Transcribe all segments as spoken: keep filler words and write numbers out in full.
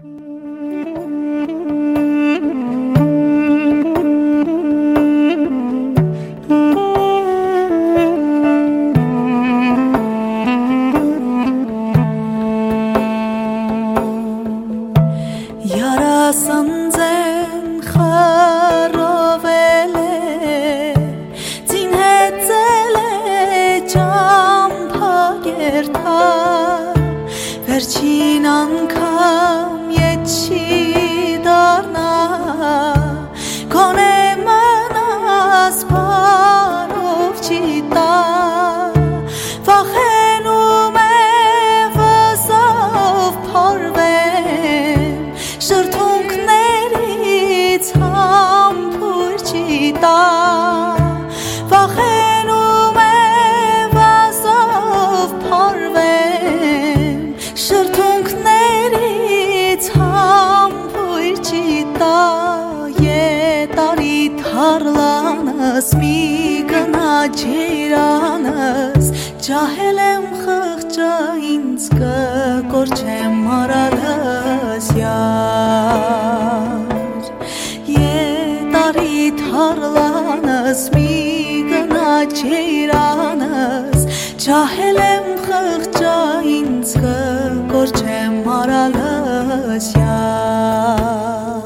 Yarasan zen kharovele Zin hetzele ճամփագերտա Վերջին անգամ եչի դառնա Քոնե մնաս բարով չի տա Վախենում է վզով փորվեմ Շրթունքներից համբույր չի տա Վախենում է վազով փորվեմ Շրթունքներից համբույր չի տա Ետարի թարլանս մի գնա ջերանս Ջահել եմ խղճա ինձ կկորչեմ մարալս յար Ետարի թարլանս մի գնա ջերանս Ջահել եմ խղճա ինձ կկորչեմ մարալս յար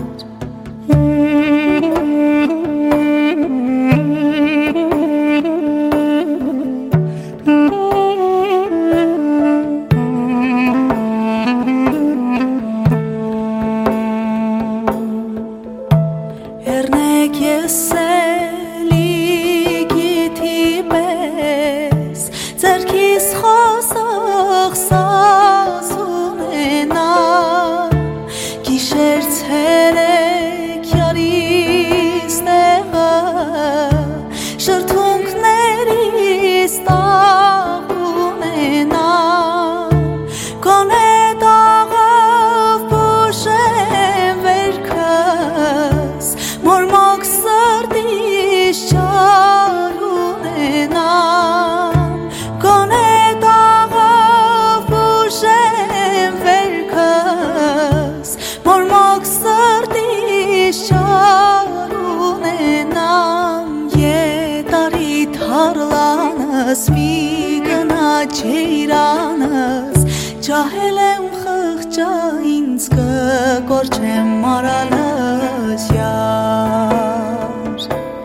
Երնեք ես էլի գիթի պես Ձերքիս խոսող սազ ունենա Գիշեր ցերեկ յարիս տեղը Շրթունքներիս տաղ ունենա Կոնե տաղով բուժեմ վերքս Մորմոք սրտիս չար ունենամ Կոնե տաղով բուժեմ վերքս Մորմոք սրտիս չար ունենամ Ետարի թարլանս մի գնա ջերանս Ջահել եմ խղճա ինձ կկորչեմ մարալս յար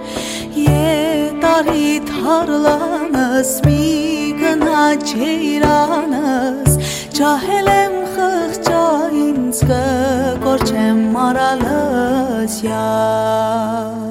Ետարի թարլանս մի գնա ջերանս Ջահել եմ խղճա ինձ կկորչեմ մարալս յար